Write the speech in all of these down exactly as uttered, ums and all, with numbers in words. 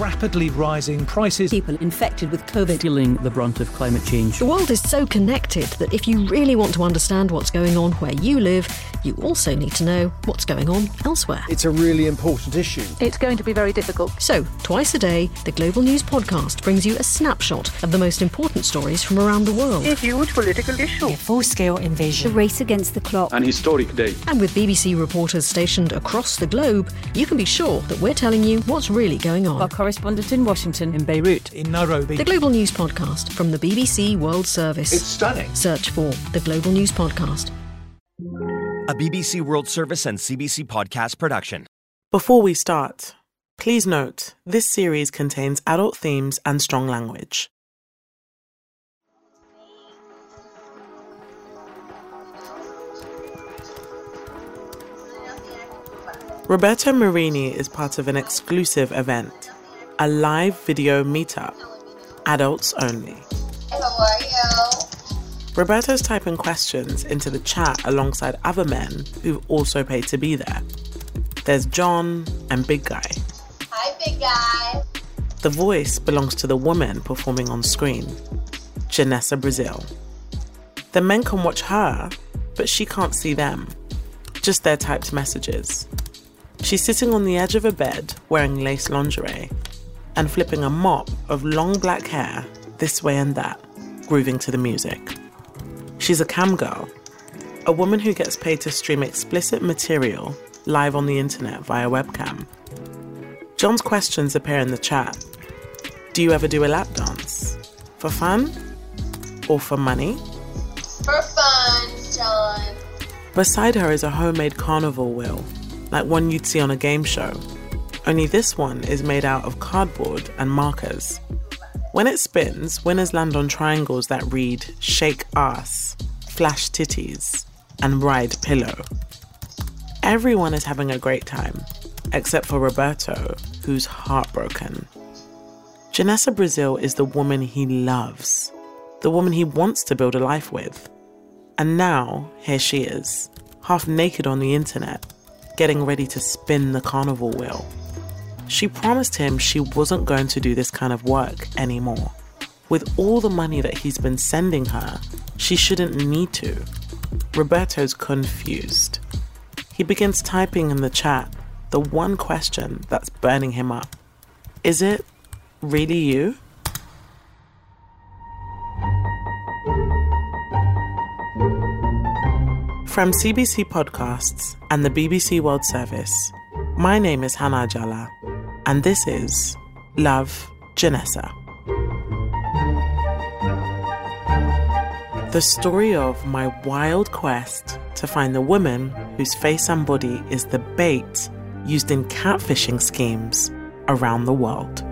rapidly rising prices, people infected with COVID, feeling the brunt of climate change. The world is so connected that if you really want to understand what's going on where you live, you also need to know what's going on elsewhere. It's a really important issue. It's going to be very difficult. So, twice a day, the Global News Podcast brings you a snapshot of the most important stories from around the world. A huge political issue. A full-scale invasion. The race against the clock. An historic day. And with B B C reporters stationed across the globe, you can be sure that we're telling you what's really going on. Our correspondent in Washington, In Beirut, in Nairobi. The Global News Podcast from the B B C World Service. It's stunning. Search for the Global News Podcast. A B B C World Service and C B C podcast production. Before we start, please note, this series contains adult themes and strong language. Roberto Marini is part of an exclusive event, a live video meetup, adults only. How are you? Roberto's typing questions into the chat alongside other men who've also paid to be there. There's John and Big Guy. Hi, Big Guy. The voice belongs to the woman performing on screen, Janessa Brazil. The men can watch her, but she can't see them, just their typed messages. She's sitting on the edge of a bed wearing lace lingerie and flipping a mop of long black hair this way and that, grooving to the music. She's a cam girl, a woman who gets paid to stream explicit material live on the internet via webcam. John's questions appear in the chat. Do you ever do a lap dance? For fun? Or for money? For fun, John. Beside her is a homemade carnival wheel, like one you'd see on a game show. Only this one is made out of cardboard and markers. When it spins, winners land on triangles that read shake ass, flash titties, and ride pillow. Everyone is having a great time, except for Roberto, who's heartbroken. Janessa Brazil is the woman he loves, the woman he wants to build a life with. And now, here she is, half naked on the internet, getting ready to spin the carnival wheel. She promised him she wasn't going to do this kind of work anymore. With all the money that he's been sending her, she shouldn't need to. Roberto's confused. He begins typing in the chat the one question that's burning him up. Is it really you? From C B C Podcasts and the B B C World Service, my name is Hannah Ajala, and this is Love, Janessa. The story of my wild quest to find the woman whose face and body is the bait used in catfishing schemes around the world.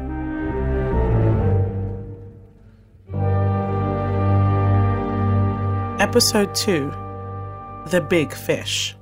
Episode two. The Big Fish.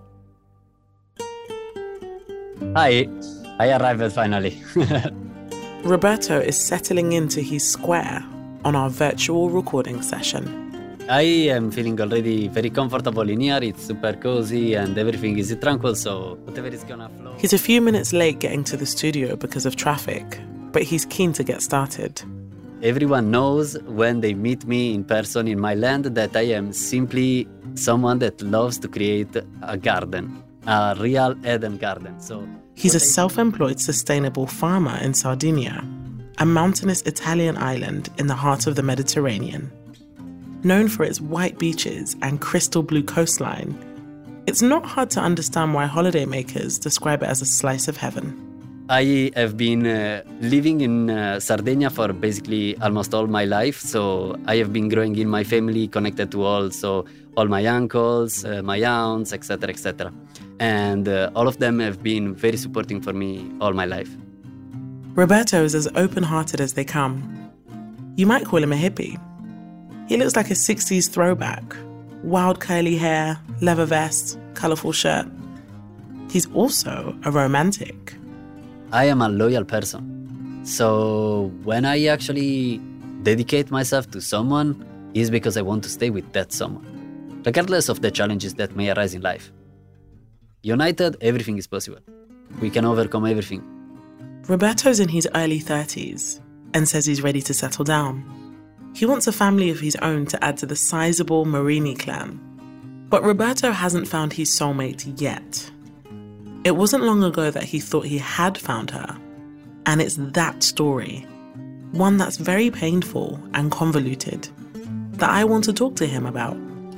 Hi, I arrived finally. Roberto is settling into his square on our virtual recording session. I am feeling already very comfortable in here. It's super cozy and everything is tranquil, so whatever is gonna flow. He's a few minutes late getting to the studio because of traffic, but he's keen to get started. Everyone knows when they meet me in person in my land that I am simply someone that loves to create a garden, a real Eden garden. So he's a self-employed sustainable farmer in Sardinia, a mountainous Italian island in the heart of the Mediterranean. Known for its white beaches and crystal blue coastline, it's not hard to understand why holidaymakers describe it as a slice of heaven. I have been uh, living in uh, Sardinia for basically almost all my life. So I have been growing in my family, connected to all, so all my uncles, uh, my aunts, et cetera, et cetera. And uh, all of them have been very supporting for me all my life. Roberto is as open-hearted as they come. You might call him a hippie. He looks like a sixties throwback. Wild curly hair, leather vest, colourful shirt. He's also a romantic. I am a loyal person. So when I actually dedicate myself to someone, it's because I want to stay with that someone, regardless of the challenges that may arise in life. United, everything is possible. We can overcome everything. Roberto's in his early thirties and says he's ready to settle down. He wants a family of his own to add to the sizable Marini clan. But Roberto hasn't found his soulmate yet. It wasn't long ago that he thought he had found her. And it's that story, one that's very painful and convoluted, that I want to talk to him about.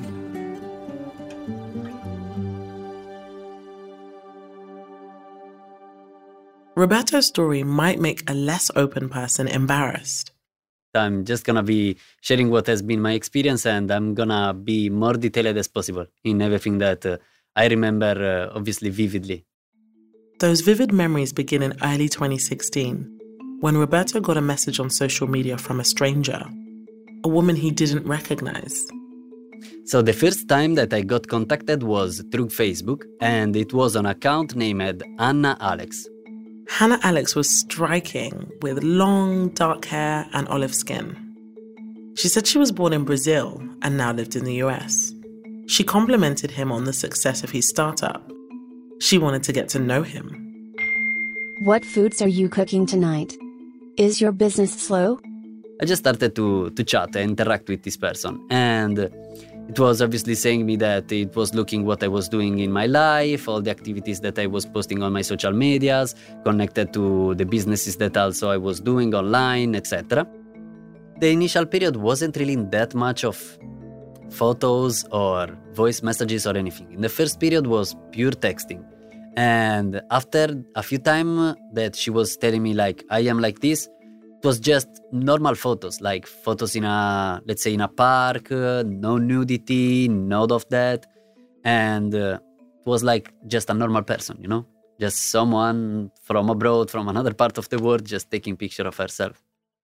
Roberto's story might make a less open person embarrassed. I'm just going to be sharing what has been my experience, and I'm going to be more detailed as possible in everything that uh, I remember, uh, obviously, vividly. Those vivid memories begin in early twenty sixteen, when Roberto got a message on social media from a stranger, a woman he didn't recognize. So the first time that I got contacted was through Facebook, and it was on an account named Hannah Alex. Hannah Alex was striking with long, dark hair and olive skin. She said she was born in Brazil and now lived in the U S. She complimented him on the success of his startup. She wanted to get to know him. What foods are you cooking tonight? Is your business slow? I just started to, to chat and interact with this person. And it was obviously saying me that it was looking what I was doing in my life, all the activities that I was posting on my social medias, connected to the businesses that also I was doing online, et cetera. The initial period wasn't really that much of photos or voice messages or anything. In the first period was pure texting. And after a few times that she was telling me like, I am like this, it was just normal photos, like photos in a, let's say in a park, uh, no nudity, none of that. And uh, it was like just a normal person, you know, just someone from abroad, from another part of the world, just taking picture of herself.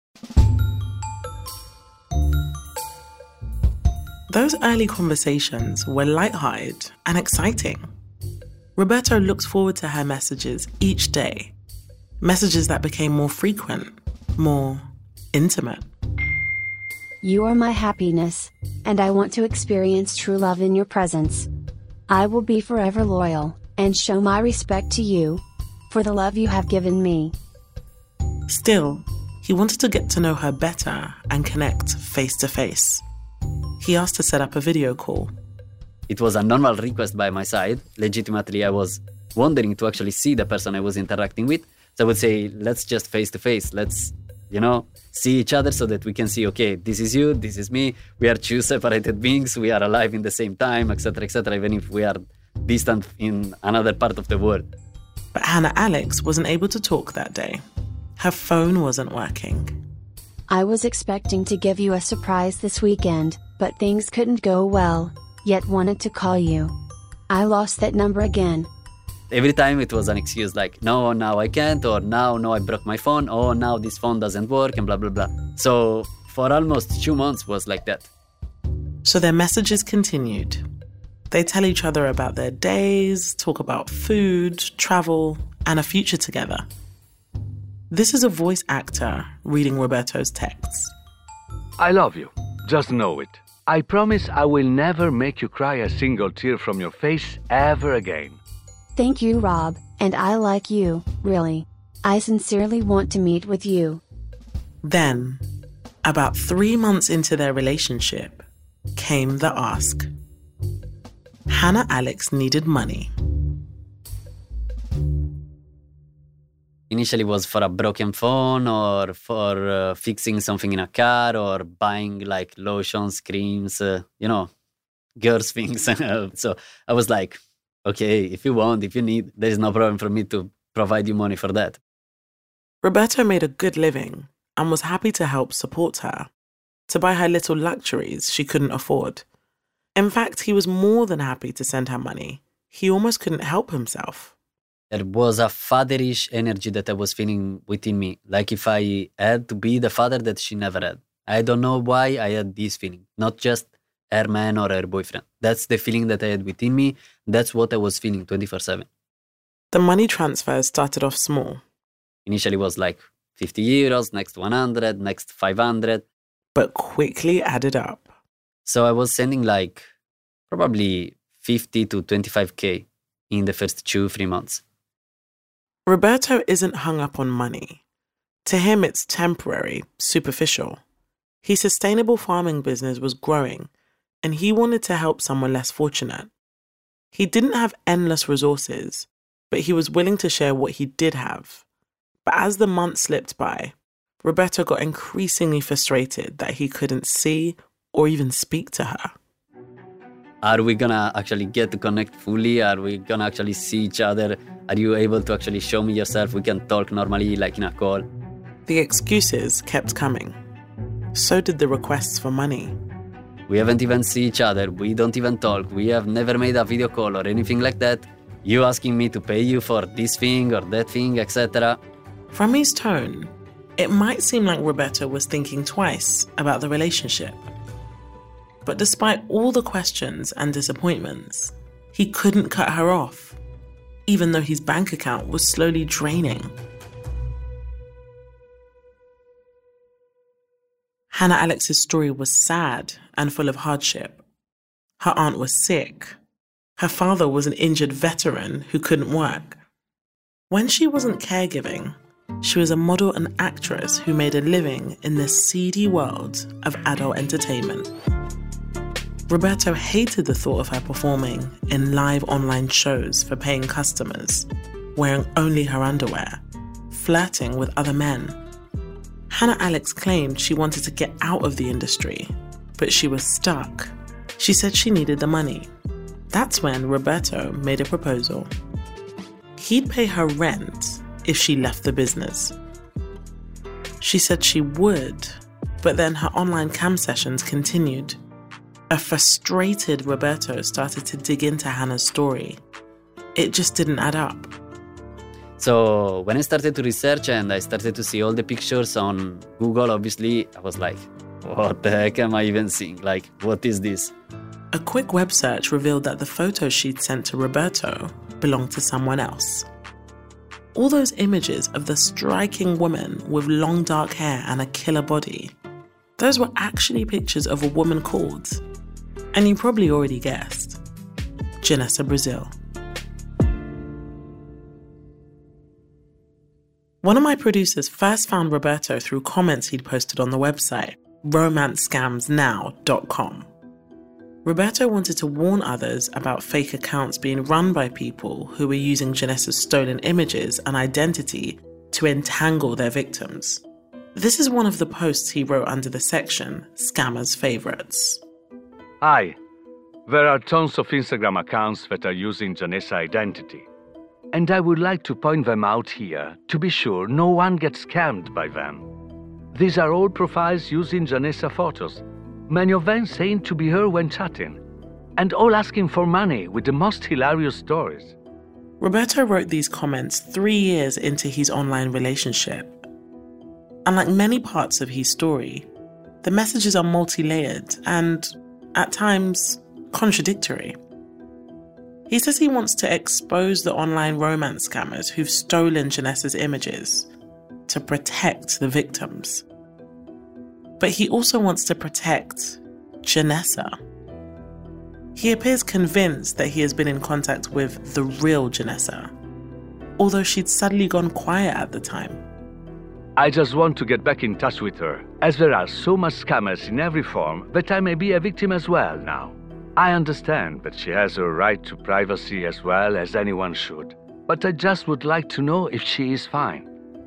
Those early conversations were lighthearted and exciting. Roberto looked forward to her messages each day, messages that became more frequent, more intimate. You are my happiness, and I want to experience true love in your presence. I will be forever loyal, and show my respect to you, for the love you have given me. Still, he wanted to get to know her better and connect face to face. He asked to set up a video call. It was a normal request by my side. Legitimately, I was wondering to actually see the person I was interacting with. So I would say, let's just face to face. Let's, you know, see each other so that we can see, okay, this is you, this is me. We are two separated beings. We are alive in the same time, et cetera, et cetera, even if we are distant in another part of the world. But Hannah Alex wasn't able to talk that day. Her phone wasn't working. I was expecting to give you a surprise this weekend, but things couldn't go well, yet wanted to call you. I lost that number again. Every time it was an excuse like, no, now I can't, or now, no, I broke my phone, or now this phone doesn't work, and blah, blah, blah. So for almost two months was like that. So their messages continued. They tell each other about their days, talk about food, travel, and a future together. This is a voice actor reading Roberto's texts. I love you. Just know it. I promise I will never make you cry a single tear from your face ever again. Thank you, Rob, and I like you, really. I sincerely want to meet with you. Then, about three months into their relationship, came the ask. Hannah Alex needed money. Initially was for a broken phone or for uh, fixing something in a car or buying like lotions, creams, uh, you know, girls things. So I was like, okay, if you want, if you need, there is no problem for me to provide you money for that. Roberto made a good living and was happy to help support her, to buy her little luxuries she couldn't afford. In fact, he was more than happy to send her money. He almost couldn't help himself. There was a fatherish energy that I was feeling within me, like if I had to be the father that she never had. I don't know why I had this feeling, not just her man or her boyfriend. That's the feeling that I had within me. That's what I was feeling twenty-four seven. The money transfers started off small. Initially was like fifty euros, next one hundred, next five hundred. But quickly added up. So I was sending like probably fifty to twenty-five K in the first two, three months. Roberto isn't hung up on money. To him, it's temporary, superficial. His sustainable farming business was growing, and he wanted to help someone less fortunate. He didn't have endless resources, but he was willing to share what he did have. But as the months slipped by, Roberto got increasingly frustrated that he couldn't see or even speak to her. Are we gonna actually get to connect fully? Are we gonna actually see each other? Are you able to actually show me yourself? We can talk normally, like in a call. The excuses kept coming. So did the requests for money. We haven't even seen each other. We don't even talk. We have never made a video call or anything like that. You asking me to pay you for this thing or that thing, et cetera. From his tone, it might seem like Roberto was thinking twice about the relationship. But despite all the questions and disappointments, he couldn't cut her off, even though his bank account was slowly draining. Hannah Alex's story was sad and full of hardship. Her aunt was sick. Her father was an injured veteran who couldn't work. When she wasn't caregiving, she was a model and actress who made a living in the seedy world of adult entertainment. Roberto hated the thought of her performing in live online shows for paying customers, wearing only her underwear, flirting with other men. Hannah Alex claimed she wanted to get out of the industry, but she was stuck. She said she needed the money. That's when Roberto made a proposal. He'd pay her rent if she left the business. She said she would, but then her online cam sessions continued. A frustrated Roberto started to dig into Hannah's story. It just didn't add up. So when I started to research and I started to see all the pictures on Google, obviously, I was like, what the heck am I even seeing? Like, what is this? A quick web search revealed that the photos she'd sent to Roberto belonged to someone else. All those images of the striking woman with long dark hair and a killer body, those were actually pictures of a woman called, and you probably already guessed, Janessa Brazil. One of my producers first found Roberto through comments he'd posted on the website, romance scams now dot com. Roberto wanted to warn others about fake accounts being run by people who were using Janessa's stolen images and identity to entangle their victims. This is one of the posts he wrote under the section, Scammers' Favorites. Hi. There are tons of Instagram accounts that are using Janessa identity. And I would like to point them out here to be sure no one gets scammed by them. These are all profiles using Janessa photos, many of them saying to be her when chatting, and all asking for money with the most hilarious stories. Roberto wrote these comments three years into his online relationship. And like many parts of his story, the messages are multi-layered and, at times, contradictory. He says he wants to expose the online romance scammers who've stolen Janessa's images to protect the victims. But he also wants to protect Janessa. He appears convinced that he has been in contact with the real Janessa, although she'd suddenly gone quiet at the time. I just want to get back in touch with her, as there are so much scammers in every form that I may be a victim as well now. I understand that she has her right to privacy as well as anyone should, but I just would like to know if she is fine.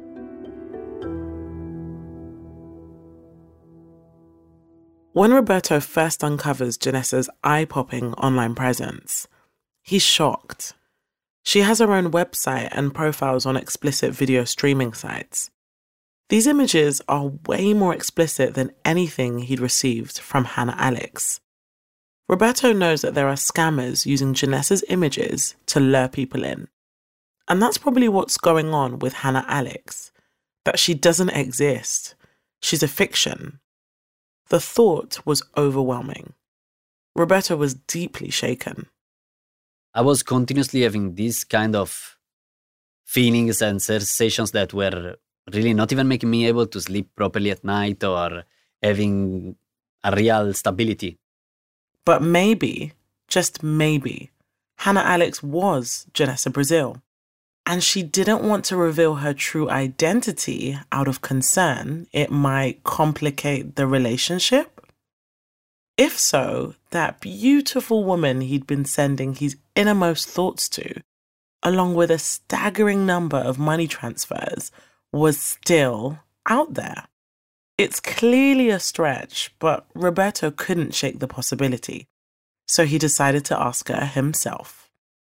When Roberto first uncovers Janessa's eye-popping online presence, he's shocked. She has her own website and profiles on explicit video streaming sites. These images are way more explicit than anything he'd received from Hannah Alex. Roberto knows that there are scammers using Janessa's images to lure people in. And that's probably what's going on with Hannah Alex, that she doesn't exist. She's a fiction. The thought was overwhelming. Roberto was deeply shaken. I was continuously having these kind of feelings and sensations that were really not even making me able to sleep properly at night or having a real stability. But maybe, just maybe, Hannah Alex was Janessa Brazil. and she didn't want to reveal her true identity out of concern it might complicate the relationship? If so, that beautiful woman he'd been sending his innermost thoughts to, along with a staggering number of money transfers, was still out there. It's clearly a stretch, but Roberto couldn't shake the possibility, so he decided to ask her himself.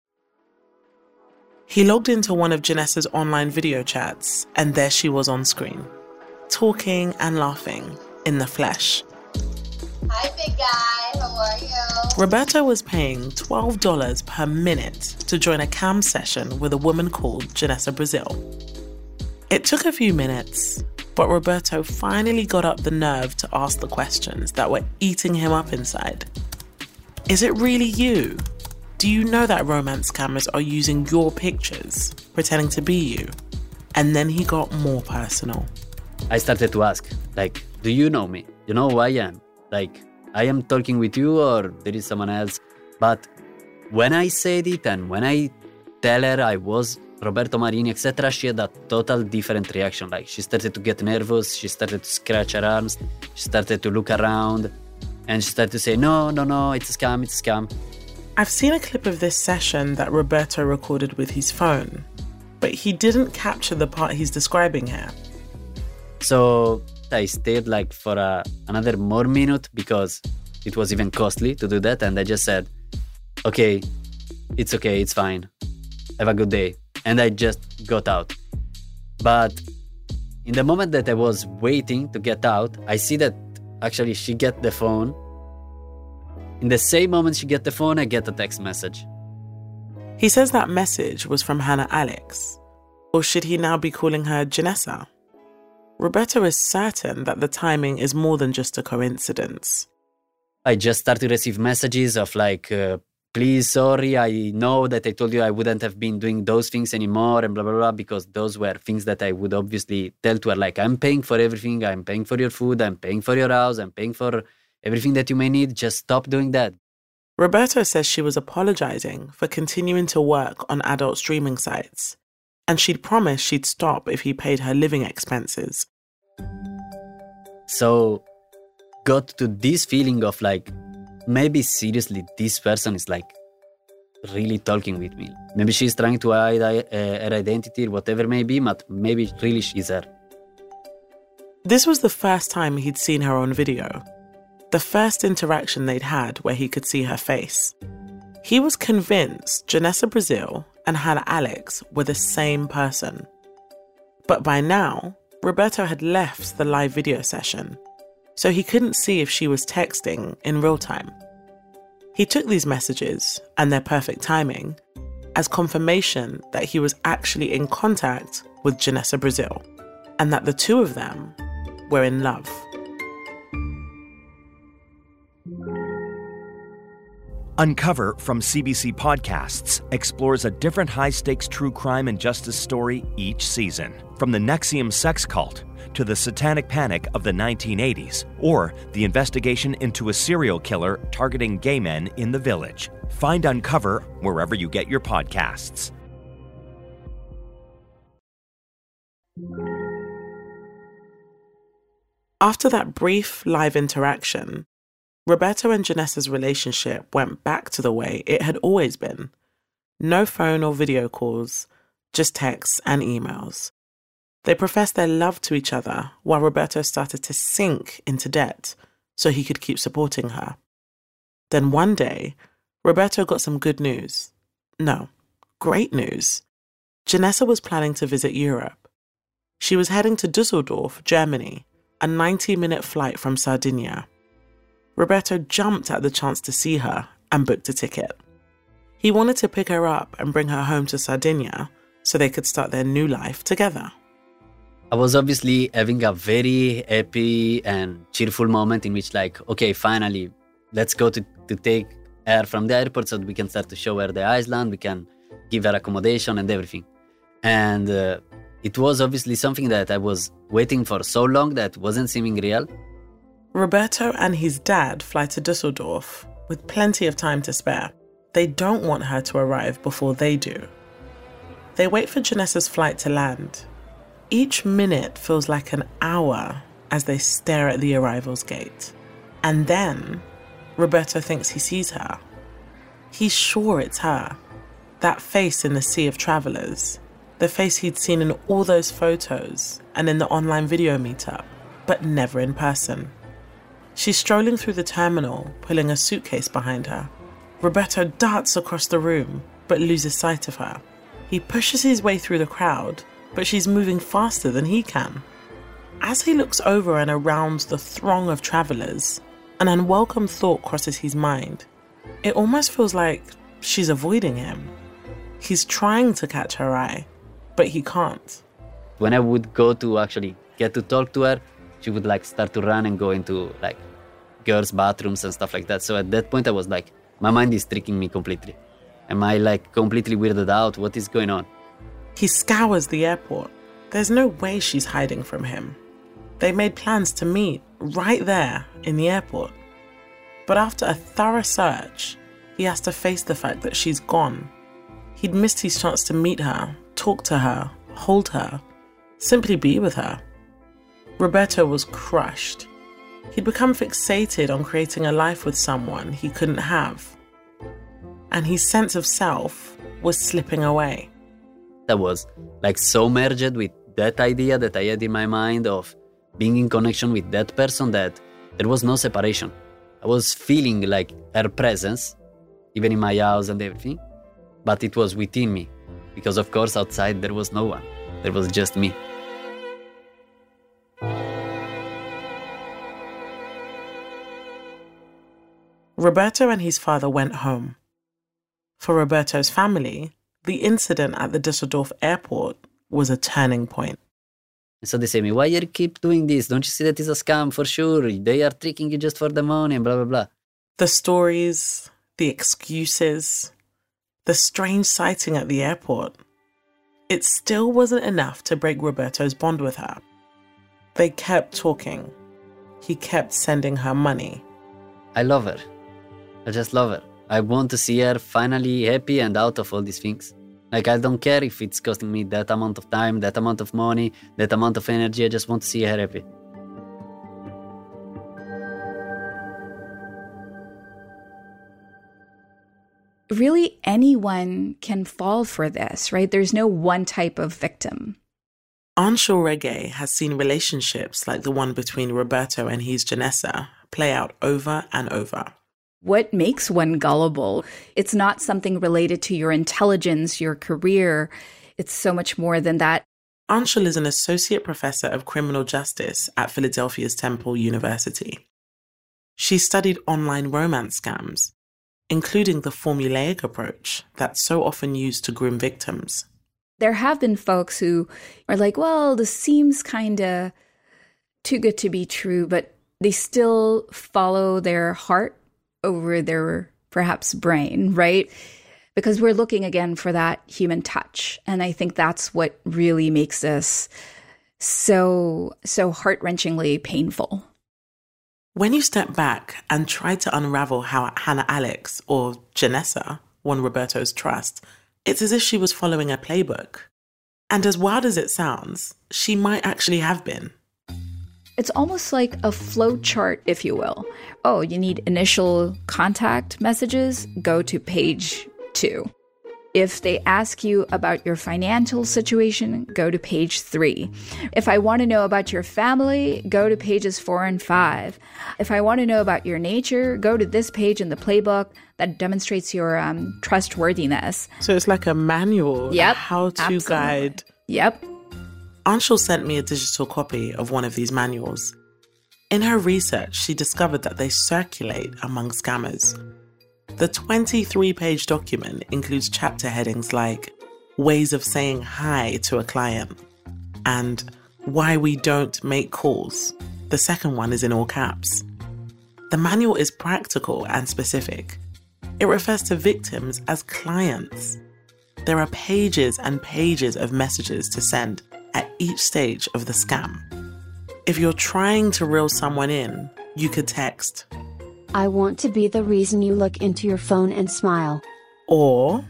He logged into one of Janessa's online video chats, and there she was on screen, talking and laughing in the flesh. Hi, big guy. How are you? Roberto was paying twelve dollars per minute to join a cam session with a woman called Janessa Brazil. It took a few minutes, but Roberto finally got up the nerve to ask the questions that were eating him up inside. Is it really you? Do you know that romance cameras are using your pictures, pretending to be you? And then he got more personal. I started to ask, like, do you know me? You know who I am? Like, I am talking with you or there is someone else? But when I said it and when I tell her I was Roberto Marini, et cetera, she had a total different reaction. Like, she started to get nervous, she started to scratch her arms, she started to look around, and she started to say, no, no, no, it's a scam, it's a scam. I've seen a clip of this session that Roberto recorded with his phone, but he didn't capture the part he's describing here. So I stayed like for a, another more minute because it was even costly to do that. And I just said, okay, it's okay, it's fine. Have a good day. And I just got out. But in the moment that I was waiting to get out, I see that actually she get the phone. In the same moment she get the phone, I get a text message. He says that message was from Hannah Alex. Or should he now be calling her Janessa? Roberto is certain that the timing is more than just a coincidence. I just started to receive messages of like, uh, please, sorry, I know that I told you I wouldn't have been doing those things anymore and blah, blah, blah, because those were things that I would obviously tell to her, like, I'm paying for everything, I'm paying for your food, I'm paying for your house, I'm paying for everything that you may need, just stop doing that. Roberto says she was apologizing for continuing to work on adult streaming sites, and she'd promised she'd stop if he paid her living expenses. So, got to this feeling of like, maybe seriously this person is like really talking with me. Maybe she's trying to hide uh, her identity or whatever it may be, but maybe really she's her. This was the first time he'd seen her on video. The first interaction they'd had where he could see her face. He was convinced Janessa Brazil and Hannah Alex were the same person. But by now, Roberto had left the live video session, so he couldn't see if she was texting in real time. He took these messages, and their perfect timing, as confirmation that he was actually in contact with Janessa Brazil, and that the two of them were in love. Uncover from C B C Podcasts explores a different high-stakes true crime and justice story each season. From the N X I V M sex cult to the satanic panic of the nineteen eighties, or the investigation into a serial killer targeting gay men in the Village. Find Uncover wherever you get your podcasts. After that brief live interaction, Roberto and Janessa's relationship went back to the way it had always been. No phone or video calls, just texts and emails. They professed their love to each other while Roberto started to sink into debt so he could keep supporting her. Then one day, Roberto got some good news. No, great news. Janessa was planning to visit Europe. She was heading to Dusseldorf, Germany, a ninety-minute flight from Sardinia. Roberto jumped at the chance to see her and booked a ticket. He wanted to pick her up and bring her home to Sardinia so they could start their new life together. I was obviously having a very happy and cheerful moment in which like, okay, finally, let's go to, to take her from the airport so that we can start to show her the Iceland, we can give her accommodation and everything. And uh, it was obviously something that I was waiting for so long that wasn't seeming real. Roberto and his dad fly to Dusseldorf with plenty of time to spare. They don't want her to arrive before they do. They wait for Janessa's flight to land. Each minute feels like an hour as they stare at the arrivals gate. And then Roberto thinks he sees her. He's sure it's her. That face in the sea of travelers. The face he'd seen in all those photos and in the online video meetup, but never in person. She's strolling through the terminal, pulling a suitcase behind her. Roberto darts across the room, but loses sight of her. He pushes his way through the crowd, but she's moving faster than he can. As he looks over and around the throng of travelers, an unwelcome thought crosses his mind. It almost feels like she's avoiding him. He's trying to catch her eye, but he can't. When I would go to actually get to talk to her, she would like start to run and go into like girls' bathrooms and stuff like that. So at that point I was like, my mind is tricking me completely. Am I like completely weirded out? What is going on? He scours the airport. There's no way she's hiding from him. They made plans to meet right there in the airport. But after a thorough search, he has to face the fact that she's gone. He'd missed his chance to meet her, talk to her, hold her, simply be with her. Roberto was crushed. He'd become fixated on creating a life with someone he couldn't have. And his sense of self was slipping away. I was like so merged with that idea that I had in my mind of being in connection with that person that there was no separation. I was feeling like her presence, even in my house and everything, but it was within me. Because of course outside there was no one. There was just me. Roberto and his father went home. For Roberto's family, the incident at the Düsseldorf airport was a turning point. So they say to me, why you keep doing this? Don't you see that it's a scam for sure? They are tricking you just for the money and blah, blah, blah. The stories, the excuses, the strange sighting at the airport. It still wasn't enough to break Roberto's bond with her. They kept talking. He kept sending her money. I love her. I just love her. I want to see her finally happy and out of all these things. Like, I don't care if it's costing me that amount of time, that amount of money, that amount of energy. I just want to see her happy. Really, anyone can fall for this, right? There's no one type of victim. Anshul Rege has seen relationships like the one between Roberto and his Janessa play out over and over. What makes one gullible? It's not something related to your intelligence, your career. It's so much more than that. Anshul is an associate professor of criminal justice at Philadelphia's Temple University. She studied online romance scams, including the formulaic approach that's so often used to groom victims. There have been folks who are like, well, this seems kind of too good to be true, but they still follow their heart over their perhaps brain, right? Because we're looking again for that human touch. And I think that's what really makes this so, so heart-wrenchingly painful. When you step back and try to unravel how Hannah Alex, or Janessa, won Roberto's trust, it's as if she was following a playbook. And as wild as it sounds, she might actually have been. It's almost like a flow chart, if you will. Oh, you need initial contact messages? Go to page two. If they ask you about your financial situation, go to page three. If I want to know about your family, go to pages four and five. If I want to know about your nature, go to this page in the playbook that demonstrates your um, trustworthiness. So it's like a manual, yep, a how-to absolutely. guide. Yep. Anshul sent me a digital copy of one of these manuals. In her research, she discovered that they circulate among scammers. The twenty-three page document includes chapter headings like ways of saying hi to a client and why we don't make calls. The second one is in all caps. The manual is practical and specific. It refers to victims as clients. There are pages and pages of messages to send at each stage of the scam. If you're trying to reel someone in, you could text, I want to be the reason you look into your phone and smile. Or,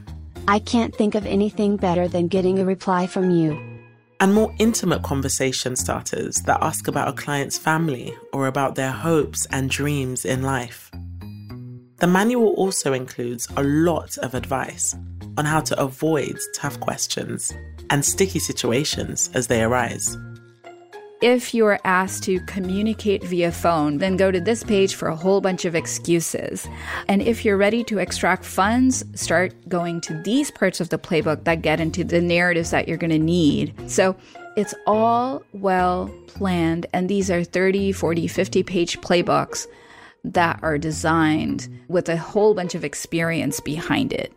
I can't think of anything better than getting a reply from you. And more intimate conversation starters that ask about a client's family or about their hopes and dreams in life. The manual also includes a lot of advice on how to avoid tough questions and sticky situations as they arise. If you're asked to communicate via phone, then go to this page for a whole bunch of excuses. And if you're ready to extract funds, start going to these parts of the playbook that get into the narratives that you're going to need. So it's all well planned. And these are thirty, forty, fifty page playbooks that are designed with a whole bunch of experience behind it.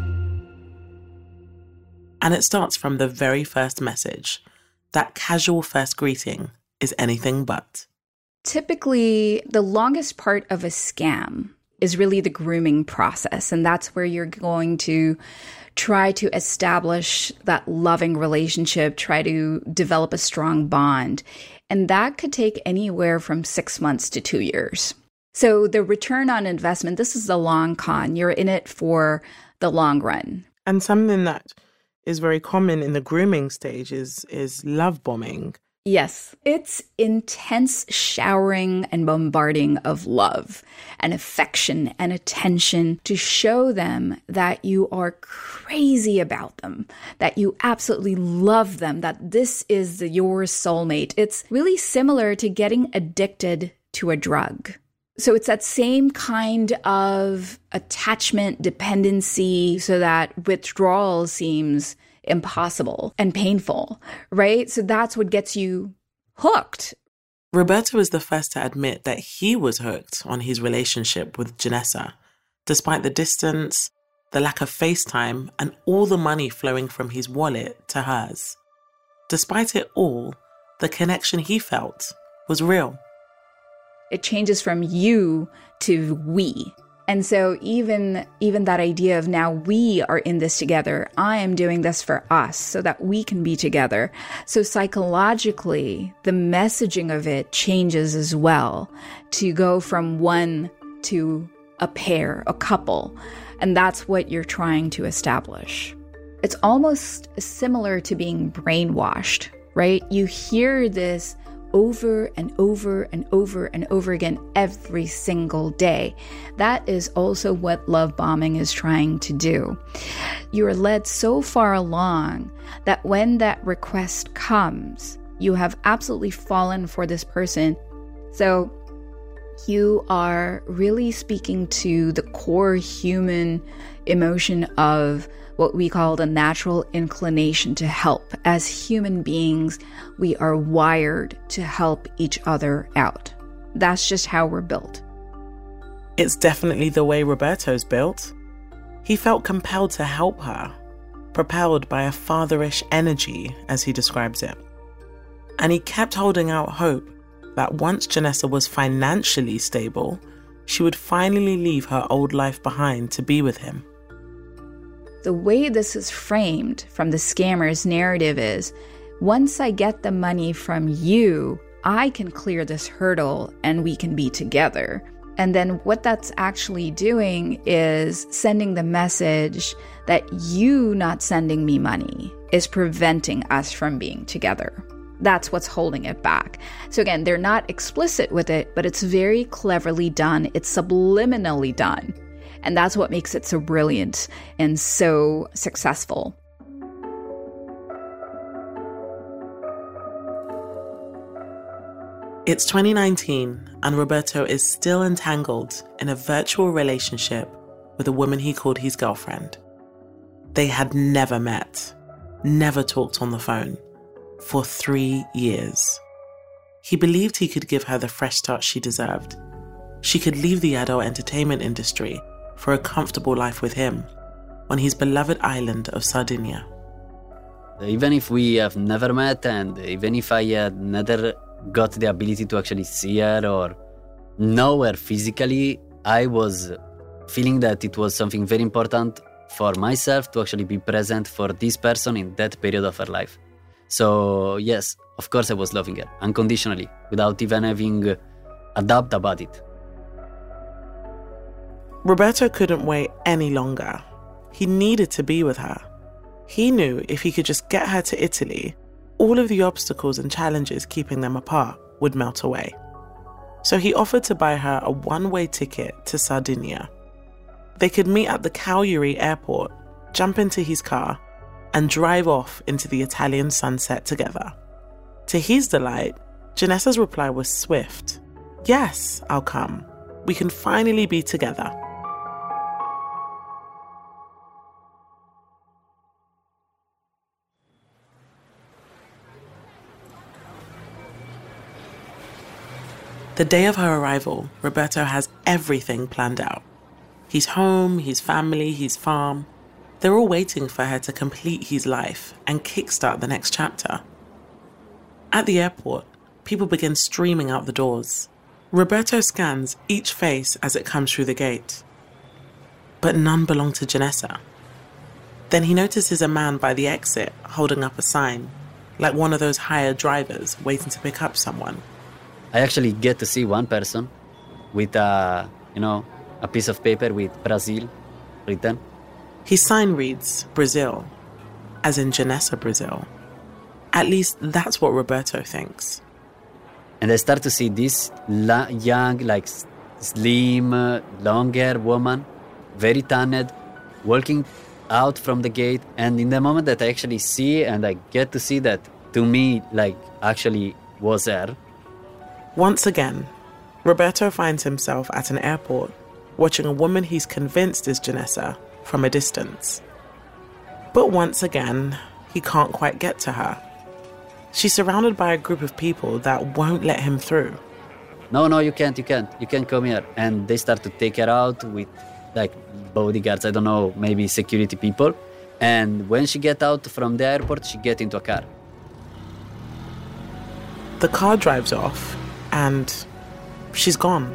And it starts from the very first message. That casual first greeting is anything but. Typically, the longest part of a scam is really the grooming process. And that's where you're going to try to establish that loving relationship, try to develop a strong bond. And that could take anywhere from six months to two years. So the return on investment, this is the long con. You're in it for the long run. And something that is very common in the grooming stage is, is love bombing. Yes, it's intense showering and bombarding of love and affection and attention to show them that you are crazy about them, that you absolutely love them, that this is the, your soulmate. It's really similar to getting addicted to a drug. So it's that same kind of attachment dependency so that withdrawal seems impossible and painful, right? So that's what gets you hooked. Roberto is the first to admit that he was hooked on his relationship with Janessa, despite the distance, the lack of FaceTime, and all the money flowing from his wallet to hers. Despite it all, the connection he felt was real. It changes from you to we. And so even, even that idea of now we are in this together, I am doing this for us so that we can be together. So psychologically, the messaging of it changes as well to go from one to a pair, a couple. And that's what you're trying to establish. It's almost similar to being brainwashed, right? You hear this over and over and over and over again every single day. That is also what love bombing is trying to do. You're led so far along that when that request comes, you have absolutely fallen for this person. So you are really speaking to the core human emotion of what we call the natural inclination to help. As human beings, we are wired to help each other out. That's just how we're built. It's definitely the way Roberto's built. He felt compelled to help her, propelled by a fatherish energy, as he describes it. And he kept holding out hope that once Janessa was financially stable, she would finally leave her old life behind to be with him. The way this is framed from the scammer's narrative is, once I get the money from you, I can clear this hurdle and we can be together. And then what that's actually doing is sending the message that you not sending me money is preventing us from being together. That's what's holding it back. So again, they're not explicit with it, but it's very cleverly done. It's subliminally done. And that's what makes it so brilliant and so successful. It's twenty nineteen, and Roberto is still entangled in a virtual relationship with a woman he called his girlfriend. They had never met, never talked on the phone, for three years. He believed he could give her the fresh start she deserved. She could leave the adult entertainment industry for a comfortable life with him on his beloved island of Sardinia. Even if we have never met, and even if I had never got the ability to actually see her or know her physically, I was feeling that it was something very important for myself to actually be present for this person in that period of her life. So yes, of course I was loving her unconditionally, without even having a doubt about it. Roberto couldn't wait any longer. He needed to be with her. He knew if he could just get her to Italy, all of the obstacles and challenges keeping them apart would melt away. So he offered to buy her a one-way ticket to Sardinia. They could meet at the Cagliari airport, jump into his car, and drive off into the Italian sunset together. To his delight, Janessa's reply was swift. Yes, I'll come. We can finally be together. The day of her arrival, Roberto has everything planned out. His home, his family, his farm. They're all waiting for her to complete his life and kickstart the next chapter. At the airport, people begin streaming out the doors. Roberto scans each face as it comes through the gate. But none belong to Janessa. Then he notices a man by the exit holding up a sign, like one of those hired drivers waiting to pick up someone. I actually get to see one person with a, you know, a piece of paper with Brazil written. His sign reads Brazil, as in Janessa Brazil. At least that's what Roberto thinks. And I start to see this la- young, like slim, uh, long-haired woman, very tanned, walking out from the gate. And in the moment that I actually see and I get to see that, to me, like, actually was her. Once again, Roberto finds himself at an airport, watching a woman he's convinced is Janessa from a distance. But once again, he can't quite get to her. She's surrounded by a group of people that won't let him through. No, no, you can't, you can't, you can't come here. And they start to take her out with, like, bodyguards, I don't know, maybe security people. And when she gets out from the airport, she gets into a car. The car drives off, and she's gone.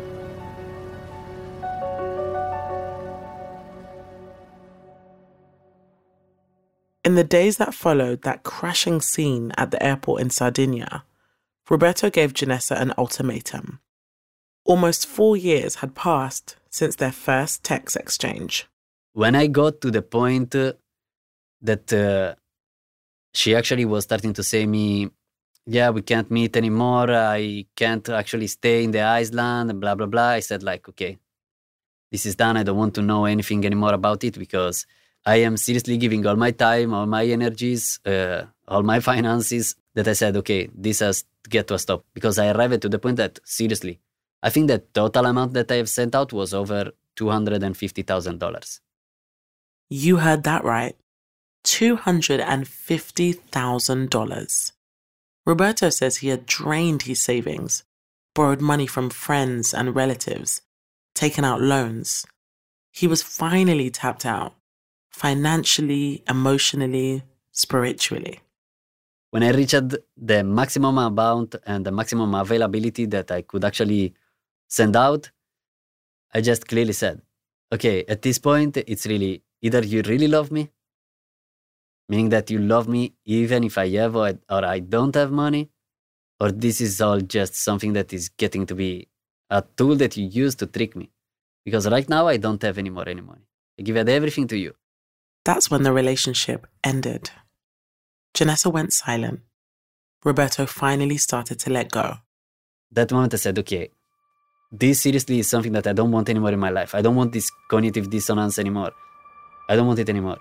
In the days that followed that crashing scene at the airport in Sardinia, Roberto gave Janessa an ultimatum. Almost four years had passed since their first text exchange. When I got to the point uh, that uh, she actually was starting to say me, yeah, we can't meet anymore, I can't actually stay in the island, blah, blah, blah. I said, like, okay, this is done. I don't want to know anything anymore about it because I am seriously giving all my time, all my energies, uh, all my finances, that I said, okay, this has to get to a stop. Because I arrived to the point that, seriously, I think the total amount that I have sent out was over two hundred fifty thousand dollars. You heard that right. two hundred fifty thousand dollars. Roberto says he had drained his savings, borrowed money from friends and relatives, taken out loans. He was finally tapped out, financially, emotionally, spiritually. When I reached the maximum amount and the maximum availability that I could actually send out, I just clearly said, okay, at this point, it's really either you really love me, meaning that you love me even if I have or, or I don't have money, or this is all just something that is getting to be a tool that you use to trick me. Because right now, I don't have any more any money. I give it everything to you. That's when the relationship ended. Janessa went silent. Roberto finally started to let go. That moment I said, okay, this seriously is something that I don't want anymore in my life. I don't want this cognitive dissonance anymore. I don't want it anymore.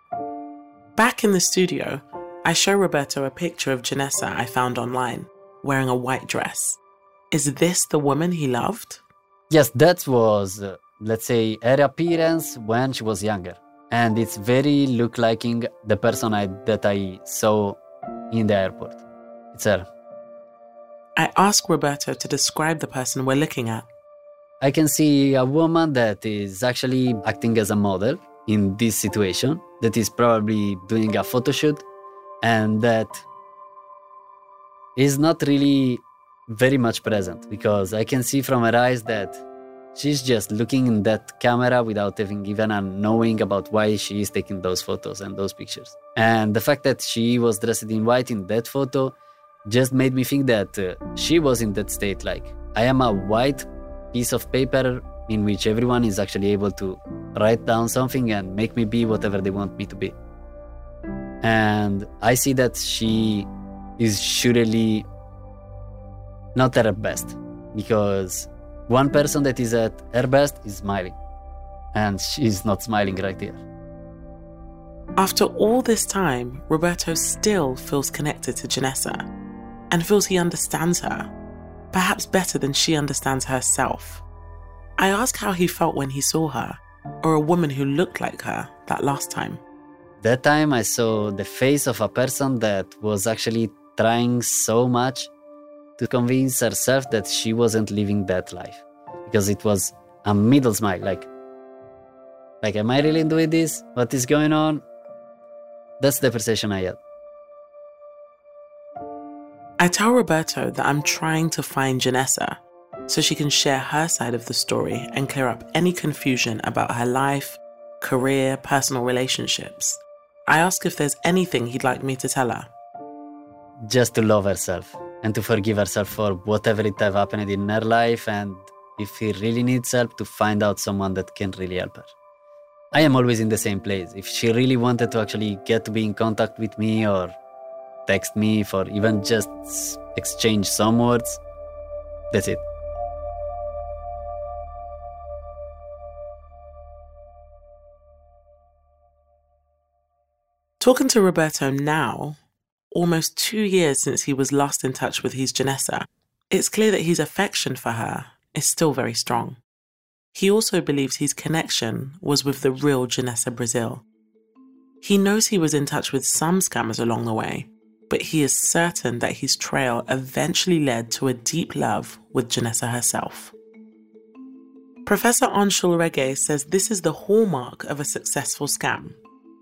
Back in the studio, I show Roberto a picture of Janessa I found online, wearing a white dress. Is this the woman he loved? Yes, that was, uh, let's say, her appearance when she was younger. And it's very look like the person I, that I saw in the airport. It's her. I ask Roberto to describe the person we're looking at. I can see a woman that is actually acting as a model in this situation, that is probably doing a photo shoot, and that is not really very much present, because I can see from her eyes that she's just looking in that camera without having even a knowing about why she is taking those photos and those pictures. And the fact that she was dressed in white in that photo just made me think that uh, she was in that state, like, I am a white piece of paper in which everyone is actually able to write down something and make me be whatever they want me to be. And I see that she is surely not at her best, because one person that is at her best is smiling, and she's not smiling right here. After all this time, Roberto still feels connected to Janessa and feels he understands her, perhaps better than she understands herself. I ask how he felt when he saw her, or a woman who looked like her, that last time. That time I saw the face of a person that was actually trying so much to convince herself that she wasn't living that life. Because it was a middle smile, like, like, am I really doing this? What is going on? That's the perception I had. I tell Roberto that I'm trying to find Janessa so she can share her side of the story and clear up any confusion about her life, career, personal relationships. I ask if there's anything he'd like me to tell her. Just to love herself and to forgive herself for whatever it have happened in her life, and if he really needs help, to find out someone that can really help her. I am always in the same place. If she really wanted to actually get to be in contact with me or text me for even just exchange some words, that's it. Talking to Roberto now, almost two years since he was last in touch with his Janessa, it's clear that his affection for her is still very strong. He also believes his connection was with the real Janessa Brazil. He knows he was in touch with some scammers along the way, but he is certain that his trail eventually led to a deep love with Janessa herself. Professor Anshul Rege says this is the hallmark of a successful scam.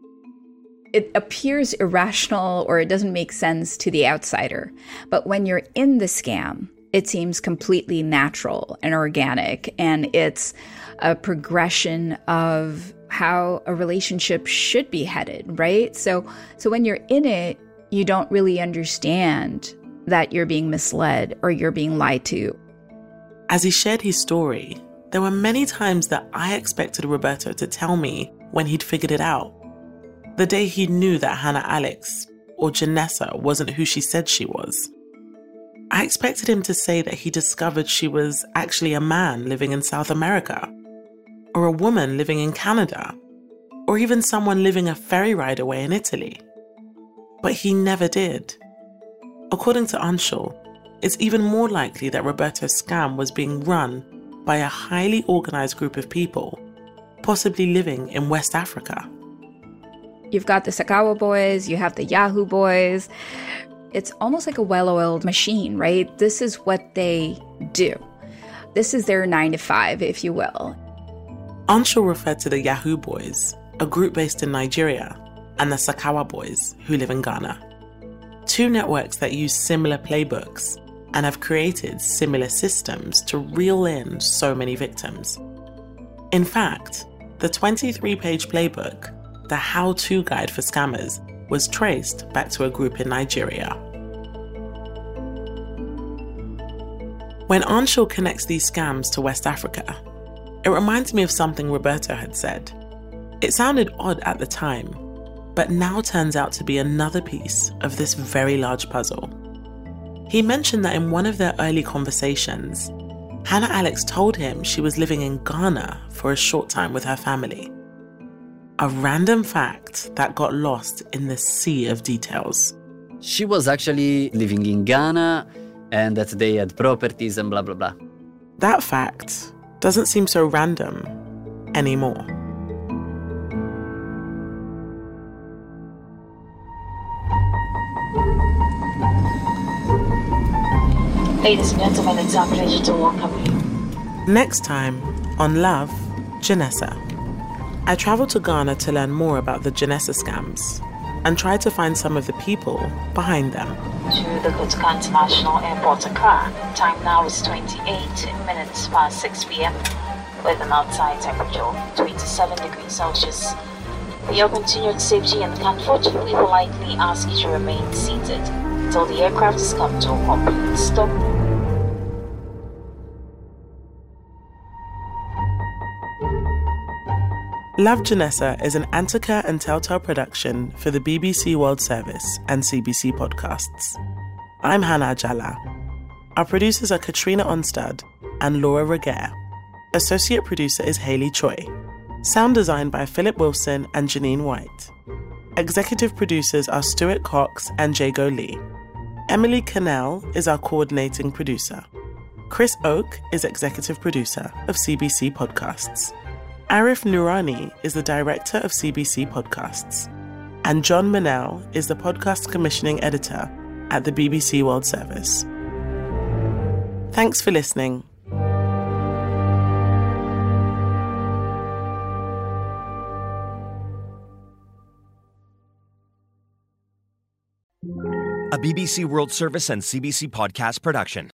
It appears irrational or it doesn't make sense to the outsider. But when you're in the scam, it seems completely natural and organic. And it's a progression of how a relationship should be headed, right? So, so when you're in it, you don't really understand that you're being misled or you're being lied to. As he shared his story, there were many times that I expected Roberto to tell me when he'd figured it out. The day he knew that Hannah Alex, or Janessa, wasn't who she said she was. I expected him to say that he discovered she was actually a man living in South America, or a woman living in Canada, or even someone living a ferry ride away in Italy. But he never did. According to Anshul, it's even more likely that Roberto's scam was being run by a highly organized group of people, possibly living in West Africa. You've got the Sakawa boys, you have the Yahoo boys. It's almost like a well-oiled machine, right? This is what they do. This is their nine to five, if you will. Anshul referred to the Yahoo boys, a group based in Nigeria, and the Sakawa boys, who live in Ghana. Two networks that use similar playbooks and have created similar systems to reel in so many victims. In fact, the twenty-three page playbook, the how-to guide for scammers, was traced back to a group in Nigeria. When Anshul connects these scams to West Africa, it reminds me of something Roberto had said. It sounded odd at the time, but now turns out to be another piece of this very large puzzle. He mentioned that in one of their early conversations, Hannah Alex told him she was living in Ghana for a short time with her family. A random fact that got lost in the sea of details. She was actually living in Ghana and that they had properties and blah, blah, blah. That fact doesn't seem so random anymore. Ladies and gentlemen, it's our pleasure to welcome you. Next time on Love, Janessa. I traveled to Ghana to learn more about the Janessa scams and try to find some of the people behind them. To the Kotoka International Airport, Accra. Time now is twenty-eight minutes past six p.m. with an outside temperature of twenty-seven degrees Celsius. For your continued safety and comfort, we politely ask you to remain seated until the aircraft has come to a complete stop. Love Janessa is an Antica and Telltale production for the B B C World Service and C B C Podcasts. I'm Hannah Jala. Our producers are Katrina Onstad and Laura Reguer. Associate producer is Hayley Choi. Sound design by Philip Wilson and Janine White. Executive producers are Stuart Cox and Jago Lee. Emily Cannell is our coordinating producer. Chris Oak is executive producer of C B C Podcasts. Arif Noorani is the director of C B C Podcasts. And John Manel is the podcast commissioning editor at the B B C World Service. Thanks for listening. A B B C World Service and C B C Podcast production.